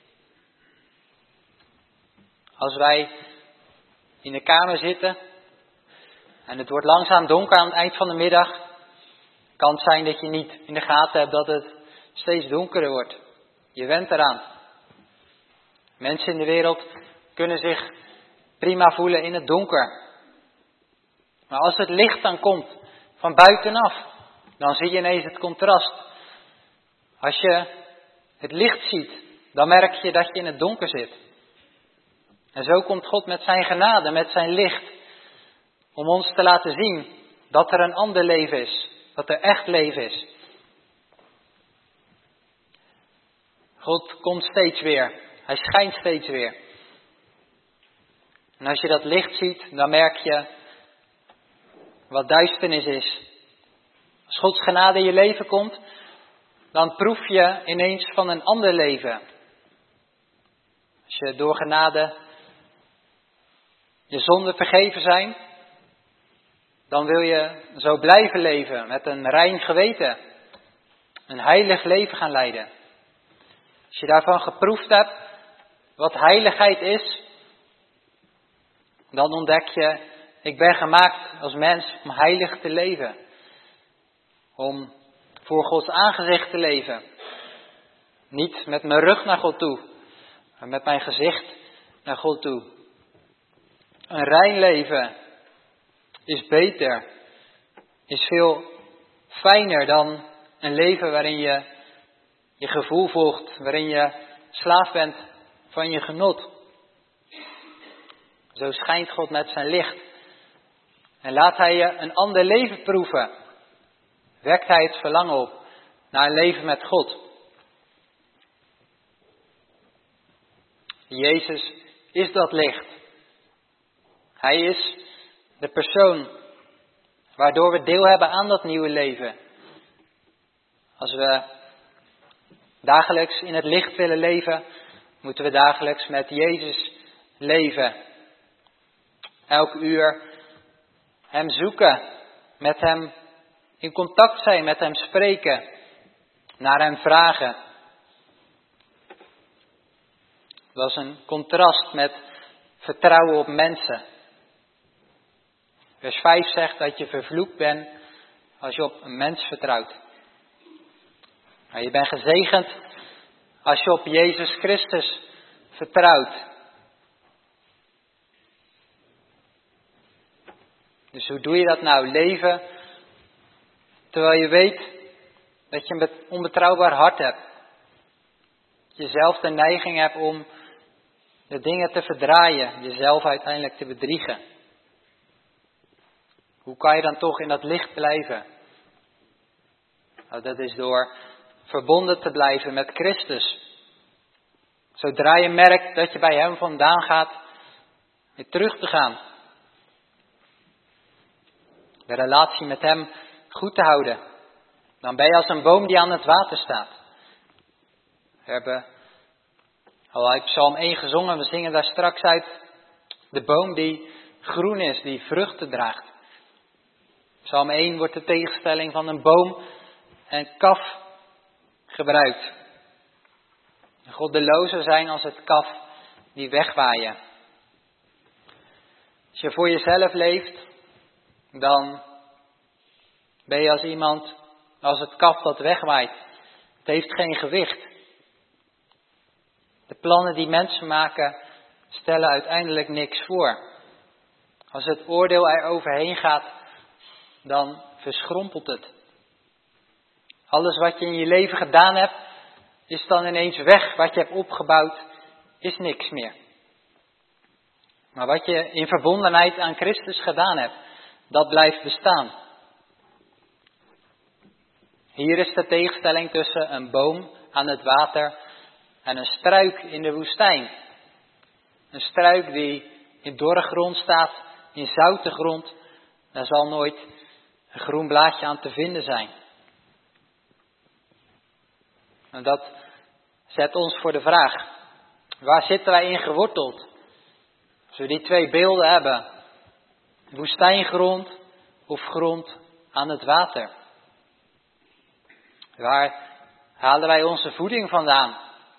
Als wij in de kamer zitten en het wordt langzaam donker aan het eind van de middag, kan het zijn dat je niet in de gaten hebt dat het steeds donkerder wordt. Je went eraan. Mensen in de wereld kunnen zich prima voelen in het donker. Maar als het licht dan komt van buitenaf, dan zie je ineens het contrast. Als je het licht ziet, dan merk je dat je in het donker zit. En zo komt God met zijn genade, met zijn licht, om ons te laten zien dat er een ander leven is. Dat er echt leven is. God komt steeds weer. Hij schijnt steeds weer. En als je dat licht ziet, dan merk je wat duisternis is. Als Gods genade in je leven komt, dan proef je ineens van een ander leven. Als je door genade je zonden vergeven zijn, dan wil je zo blijven leven met een rein geweten. Een heilig leven gaan leiden. Als je daarvan geproefd hebt wat heiligheid is, dan ontdek je, ik ben gemaakt als mens om heilig te leven. Om voor Gods aangezicht te leven. Niet met mijn rug naar God toe, maar met mijn gezicht naar God toe. Een rein leven is beter, is veel fijner dan een leven waarin je je gevoel volgt, waarin je slaaf bent van je genot. Zo schijnt God met zijn licht. En laat hij je een ander leven proeven. Wekt hij het verlangen op naar een leven met God. Jezus is dat licht. Hij is de persoon waardoor we deel hebben aan dat nieuwe leven. Als we dagelijks in het licht willen leven, moeten we dagelijks met Jezus leven. Elk uur hem zoeken, met hem in contact zijn, met hem spreken, naar hem vragen. Dat is een contrast met vertrouwen op mensen. Vers vijf zegt dat je vervloekt bent als je op een mens vertrouwt. Maar je bent gezegend als je op Jezus Christus vertrouwt. Dus hoe doe je dat nou? Leven terwijl je weet dat je een onbetrouwbaar hart hebt. Dat je zelf de neiging hebt om de dingen te verdraaien, jezelf uiteindelijk te bedriegen. Hoe kan je dan toch in dat licht blijven? Nou, dat is door verbonden te blijven met Christus. Zodra je merkt dat je bij hem vandaan gaat, weer terug te gaan. De relatie met hem goed te houden. Dan ben je als een boom die aan het water staat. We hebben al uit Psalm één gezongen, we zingen daar straks uit. De boom die groen is, die vruchten draagt. Psalm één wordt de tegenstelling van een boom en kaf gebruikt. Goddelozen zijn als het kaf die wegwaaien. Als je voor jezelf leeft, dan ben je als iemand, als het kaf dat wegwaait. Het heeft geen gewicht. De plannen die mensen maken, stellen uiteindelijk niks voor. Als het oordeel er overheen gaat, dan verschrompelt het. Alles wat je in je leven gedaan hebt, is dan ineens weg. Wat je hebt opgebouwd, is niks meer. Maar wat je in verbondenheid aan Christus gedaan hebt, dat blijft bestaan. Hier is de tegenstelling tussen een boom aan het water en een struik in de woestijn. Een struik die in dorre grond staat, in zoute grond, daar zal nooit een groen blaadje aan te vinden zijn. En dat zet ons voor de vraag, waar zitten wij in geworteld? Als we die twee beelden hebben, woestijngrond of grond aan het water. Waar halen wij onze voeding vandaan?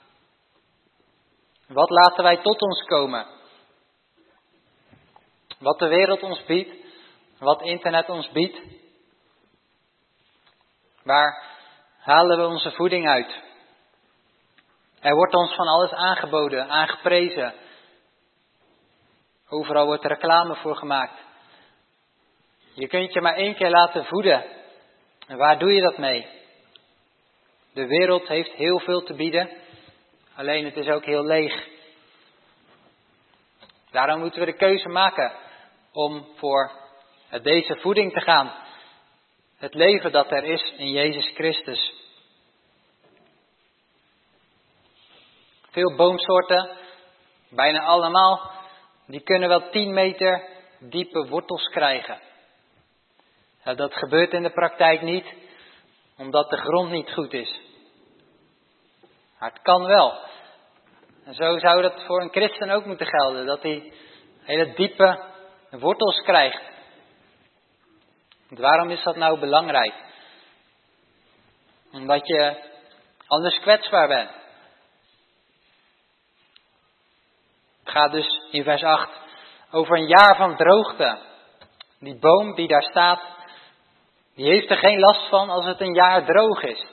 Wat laten wij tot ons komen? Wat de wereld ons biedt, wat internet ons biedt. Waar halen we onze voeding uit? Er wordt ons van alles aangeboden, aangeprezen. Overal wordt er reclame voor gemaakt. Je kunt je maar één keer laten voeden. En waar doe je dat mee? De wereld heeft heel veel te bieden. Alleen het is ook heel leeg. Daarom moeten we de keuze maken om voor deze voeding te gaan. Het leven dat er is in Jezus Christus. Veel boomsoorten, bijna allemaal, die kunnen wel tien meter diepe wortels krijgen. Dat gebeurt in de praktijk niet, omdat de grond niet goed is. Maar het kan wel. En zo zou dat voor een christen ook moeten gelden, dat hij hele diepe wortels krijgt. Want waarom is dat nou belangrijk? Omdat je anders kwetsbaar bent. Het gaat dus in vers acht over een jaar van droogte. Die boom die daar staat, die heeft er geen last van als het een jaar droog is.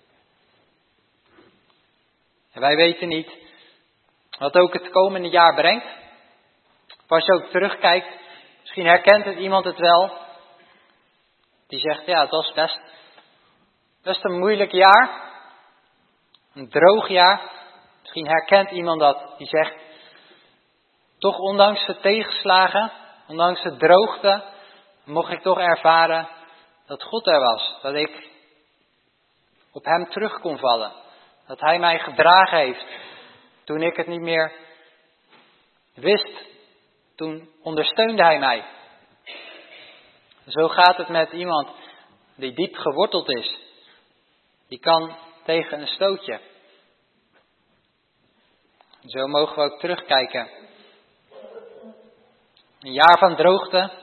En wij weten niet wat ook het komende jaar brengt. Of als je ook terugkijkt, misschien herkent het iemand het wel. Die zegt, ja, het was best, best een moeilijk jaar. Een droog jaar. Misschien herkent iemand dat. Die zegt, toch ondanks de tegenslagen, ondanks de droogte, mocht ik toch ervaren dat God er was. Dat ik op hem terug kon vallen. Dat hij mij gedragen heeft toen ik het niet meer wist. Toen ondersteunde hij mij. Zo gaat het met iemand die diep geworteld is. Die kan tegen een stootje. Zo mogen we ook terugkijken. Een jaar van droogte.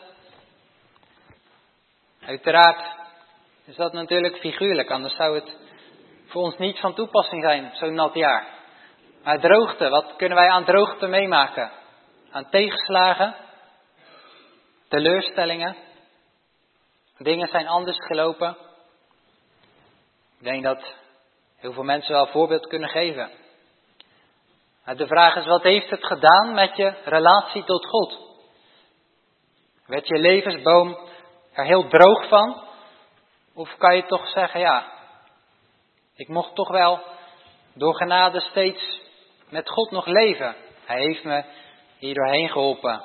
Uiteraard is dat natuurlijk figuurlijk, anders zou het voor ons niet van toepassing zijn, zo'n nat jaar. Maar droogte, wat kunnen wij aan droogte meemaken? Aan tegenslagen, teleurstellingen. Dingen zijn anders gelopen. Ik denk dat heel veel mensen wel een voorbeeld kunnen geven. Maar de vraag is, wat heeft het gedaan met je relatie tot God? Werd je levensboom er heel droog van? Of kan je toch zeggen, ja, ik mocht toch wel door genade steeds met God nog leven. Hij heeft me hier doorheen geholpen.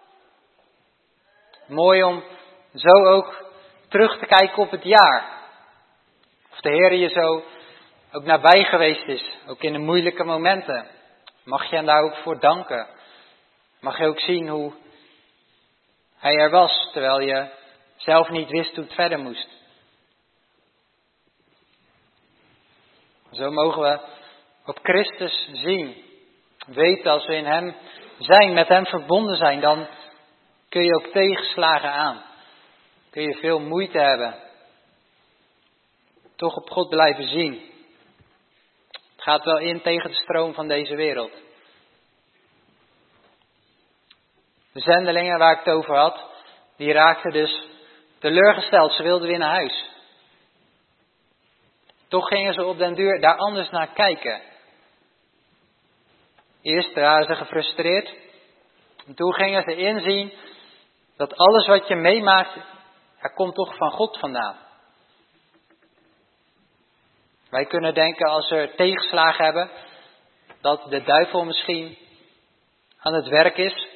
Mooi om zo ook terug te kijken op het jaar. Of de Heer je zo ook nabij geweest is, ook in de moeilijke momenten. Mag je hem daar ook voor danken. Mag je ook zien hoe hij er was, terwijl je zelf niet wist hoe het verder moest. Zo mogen we op Christus zien. Weten als we in hem zijn, met hem verbonden zijn, dan kun je ook tegenslagen aan. Kun je veel moeite hebben. Toch op God blijven zien. Het gaat wel in tegen de stroom van deze wereld. De zendelingen waar ik het over had, die raakten dus teleurgesteld. Ze wilden weer naar huis. Toch gingen ze op den duur daar anders naar kijken. Eerst waren ze gefrustreerd. En toen gingen ze inzien dat alles wat je meemaakt, er komt toch van God vandaan. Wij kunnen denken als we tegenslagen hebben, dat de duivel misschien aan het werk is.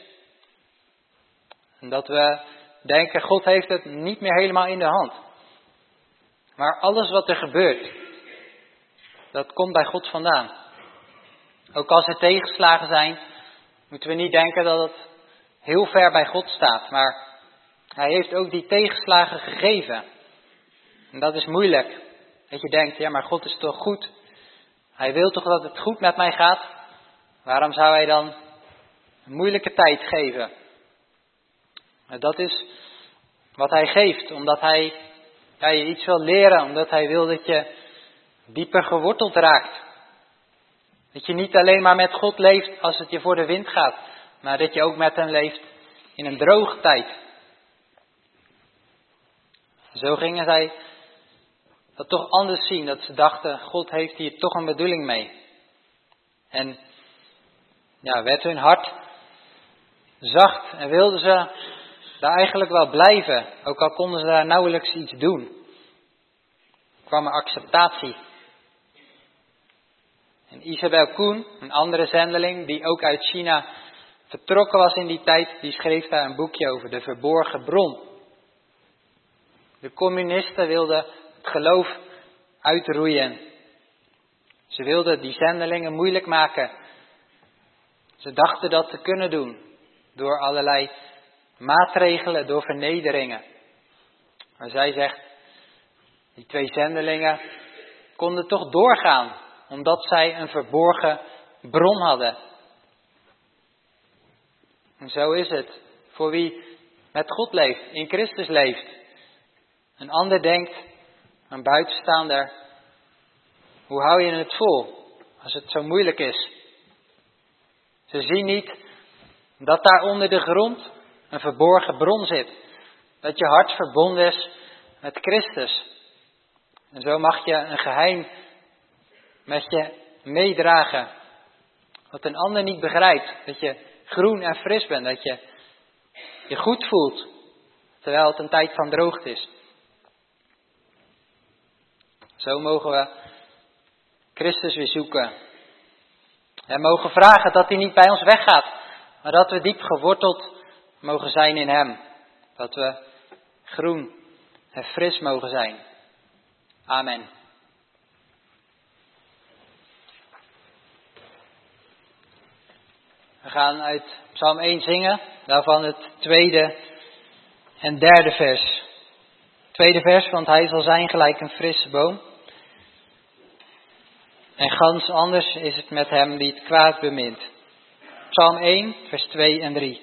En dat we denken, God heeft het niet meer helemaal in de hand. Maar alles wat er gebeurt, dat komt bij God vandaan. Ook als er tegenslagen zijn, moeten we niet denken dat het heel ver bij God staat. Maar hij heeft ook die tegenslagen gegeven. En dat is moeilijk. Dat je denkt, ja maar God is toch goed. Hij wil toch dat het goed met mij gaat. Waarom zou hij dan een moeilijke tijd geven? En dat is wat hij geeft. Omdat hij ja, je iets wil leren. Omdat hij wil dat je dieper geworteld raakt. Dat je niet alleen maar met God leeft als het je voor de wind gaat. Maar dat je ook met hem leeft in een droge tijd. Zo gingen zij dat toch anders zien. Dat ze dachten, God heeft hier toch een bedoeling mee. En ja, werd hun hart zacht en wilden ze daar eigenlijk wel blijven. Ook al konden ze daar nauwelijks iets doen. Er kwam een acceptatie. En Isabel Koen, een andere zendeling die ook uit China vertrokken was in die tijd, die schreef daar een boekje over, de verborgen bron. De communisten wilden het geloof uitroeien. Ze wilden die zendelingen moeilijk maken. Ze dachten dat te kunnen doen door allerlei maatregelen, door vernederingen. Maar zij zegt, die twee zendelingen konden toch doorgaan, omdat zij een verborgen bron hadden. En zo is het voor wie met God leeft, in Christus leeft. Een ander denkt, een buitenstaander, hoe hou je het vol als het zo moeilijk is? Ze zien niet dat daar onder de grond een verborgen bron zit. Dat je hart verbonden is met Christus. En zo mag je een geheim met je meedragen. Wat een ander niet begrijpt. Dat je groen en fris bent. Dat je je goed voelt. Terwijl het een tijd van droogte is. Zo mogen we Christus weer zoeken. En mogen vragen dat hij niet bij ons weggaat. Maar dat we diep geworteld mogen zijn in hem. Dat we groen en fris mogen zijn. Amen. We gaan uit Psalm één zingen. Daarvan het tweede en derde vers. Tweede vers, want hij zal zijn gelijk een frisse boom. En gans anders is het met hem die het kwaad bemint. Psalm één, vers twee en drie.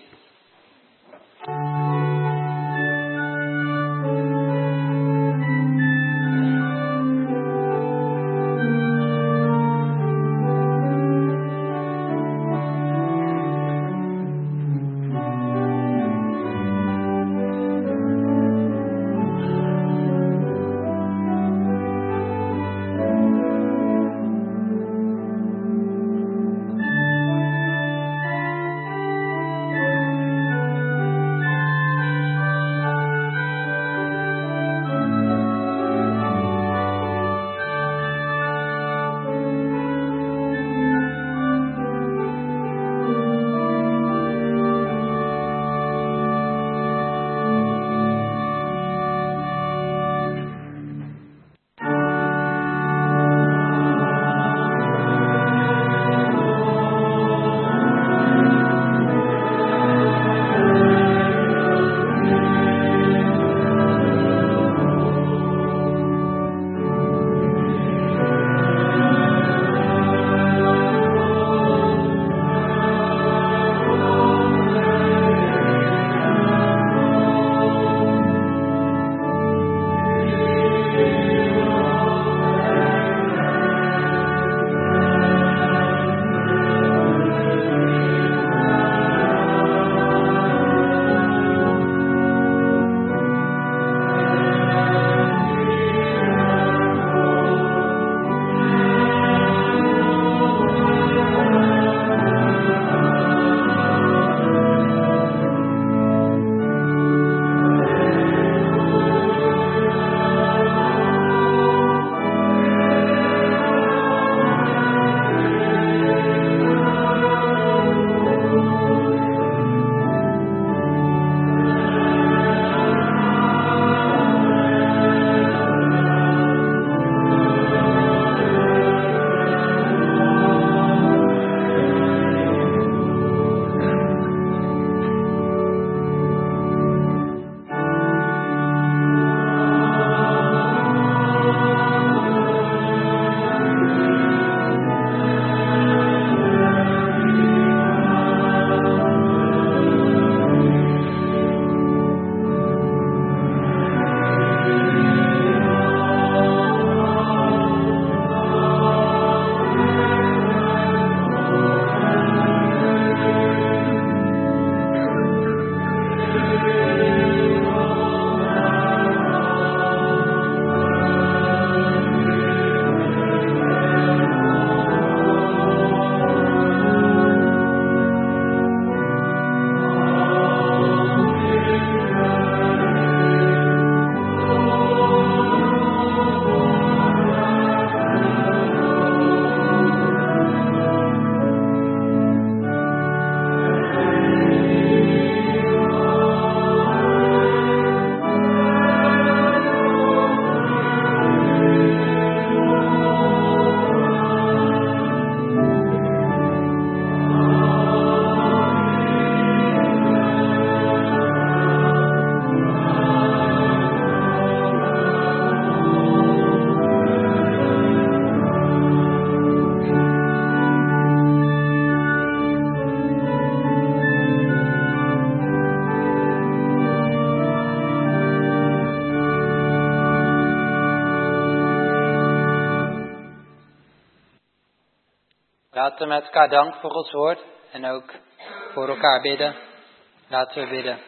Laten we met elkaar danken voor Gods woord en ook voor elkaar bidden. Laten we bidden.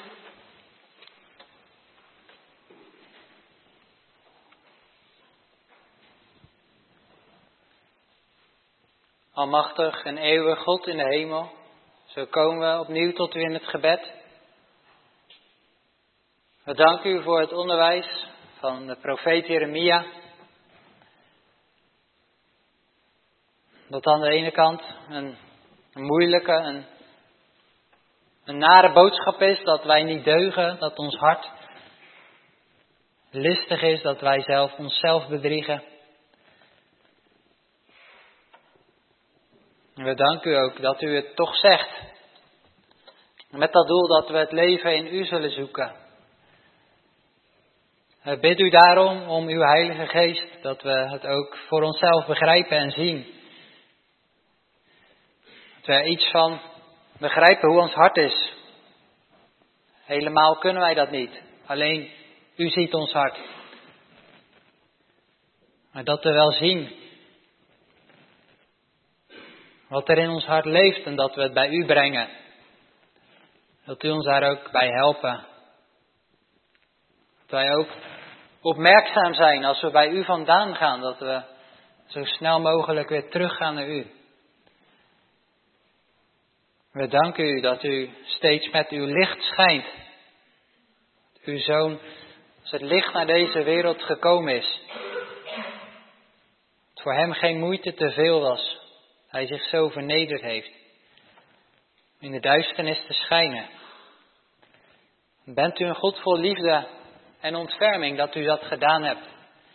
Almachtig en eeuwig God in de hemel, zo komen we opnieuw tot u in het gebed. We danken u voor het onderwijs van de profeet Jeremia. Dat aan de ene kant een, een moeilijke, een, een nare boodschap is, dat wij niet deugen, dat ons hart listig is, dat wij zelf onszelf bedriegen. En we danken u ook dat u het toch zegt. Met dat doel dat we het leven in u zullen zoeken. We bidden u daarom om uw Heilige Geest, dat we het ook voor onszelf begrijpen en zien. Dat we er iets van begrijpen hoe ons hart is. Helemaal kunnen wij dat niet. Alleen u ziet ons hart. Maar dat we wel zien wat er in ons hart leeft en dat we het bij u brengen. Dat u ons daar ook bij helpen. Dat wij ook opmerkzaam zijn als we bij u vandaan gaan. Dat we zo snel mogelijk weer teruggaan naar u. We danken u dat u steeds met uw licht schijnt. Uw zoon als het licht naar deze wereld gekomen is. Dat voor hem geen moeite te veel was. Hij zich zo vernederd heeft. In de duisternis te schijnen. Bent u een God vol liefde en ontferming dat u dat gedaan hebt.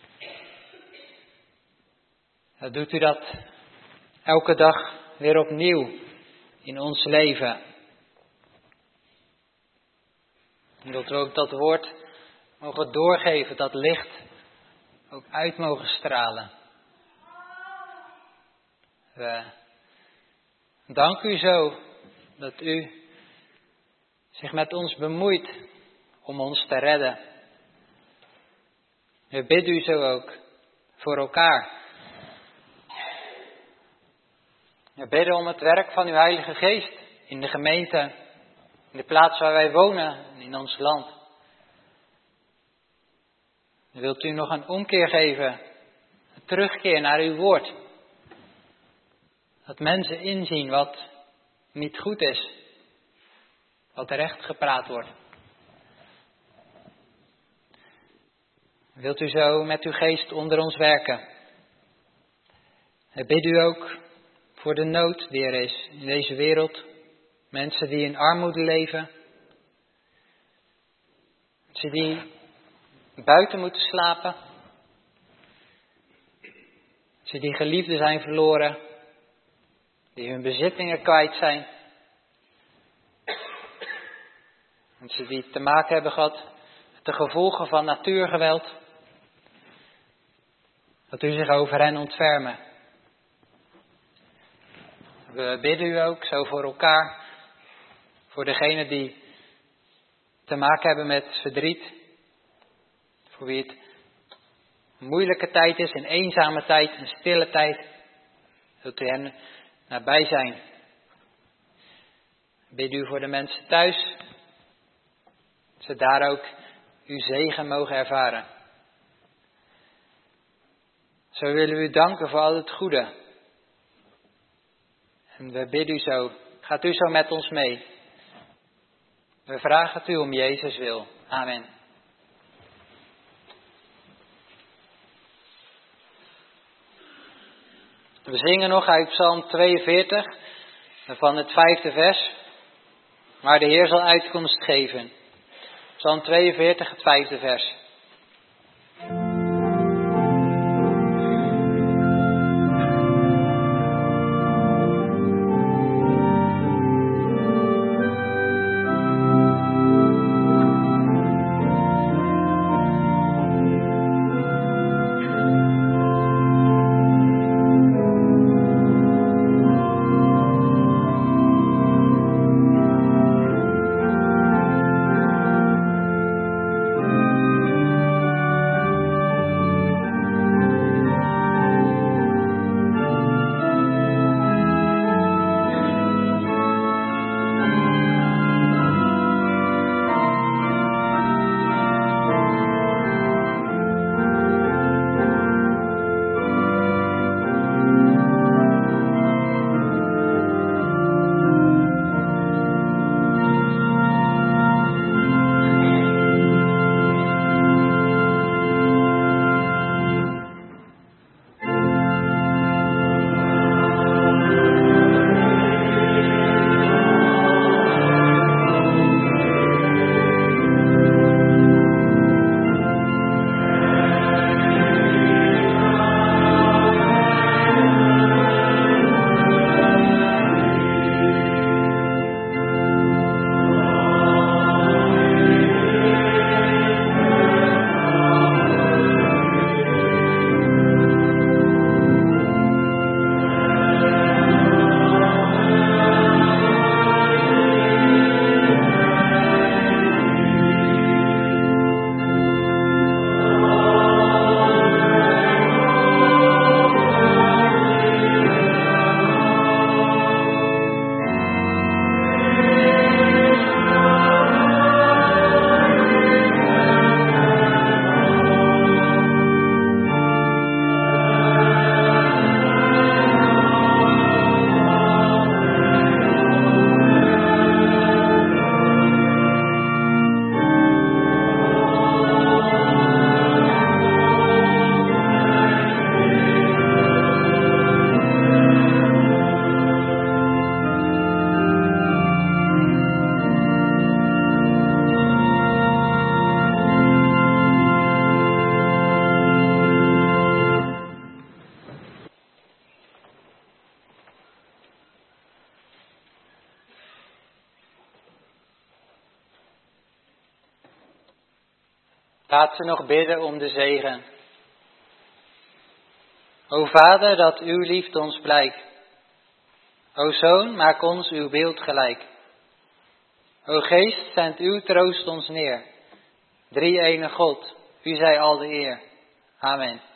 Dan doet u dat elke dag weer opnieuw in ons leven. En dat we ook dat woord mogen doorgeven, dat licht ook uit mogen stralen. We danken u zo dat u zich met ons bemoeit om ons te redden. We bidden u zo ook voor elkaar. We bidden om het werk van uw Heilige Geest in de gemeente, in de plaats waar wij wonen en in ons land. Wilt u nog een omkeer geven, een terugkeer naar uw woord. Dat mensen inzien wat niet goed is, wat recht gepraat wordt. Wilt u zo met uw geest onder ons werken. En bid u ook voor de nood die er is in deze wereld. Mensen die in armoede leven. Mensen die buiten moeten slapen. Mensen die geliefden zijn verloren. Die hun bezittingen kwijt zijn. Mensen die te maken hebben gehad met de gevolgen van natuurgeweld. Dat u zich over hen ontfermen. We bidden u ook zo voor elkaar. Voor degenen die te maken hebben met verdriet. Voor wie het een moeilijke tijd is, een eenzame tijd, een stille tijd. Wilt u hen nabij zijn. Bid u voor de mensen thuis. Dat ze daar ook uw zegen mogen ervaren. Zo willen we u danken voor al het goede. En we bidden u zo. Gaat u zo met ons mee. We vragen het u om Jezus wil. Amen. We zingen nog uit Psalm tweeënveertig, van het vijfde vers, waar de Heer zal uitkomst geven. Psalm tweeënveertig, het vijfde vers. Laat ze nog bidden om de zegen. O Vader, dat uw liefde ons blijkt. O Zoon, maak ons uw beeld gelijk. O Geest, zend uw troost ons neer. Drie ene God, u zij al de eer. Amen.